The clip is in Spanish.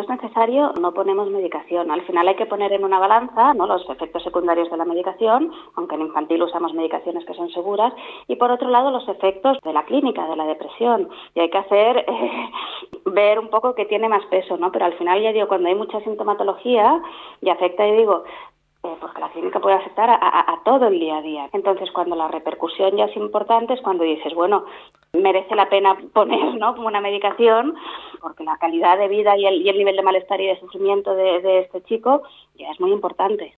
no es necesario, no ponemos medicación. Al final hay que poner en una balanza, ¿no?, los efectos secundarios de la medicación, aunque en infantil usamos medicaciones que son seguras, y por otro lado los efectos de la clínica, de la depresión. Y hay que hacer, ver un poco qué tiene más peso, ¿no? Pero al final, ya digo, cuando hay mucha sintomatología y afecta, y digo, porque la clínica puede afectar a todo el día a día. Entonces, cuando la repercusión ya es importante, es cuando dices, bueno, merece la pena poner, ¿no?, como una medicación, porque la calidad de vida y el nivel de malestar y de sufrimiento de este chico ya es muy importante.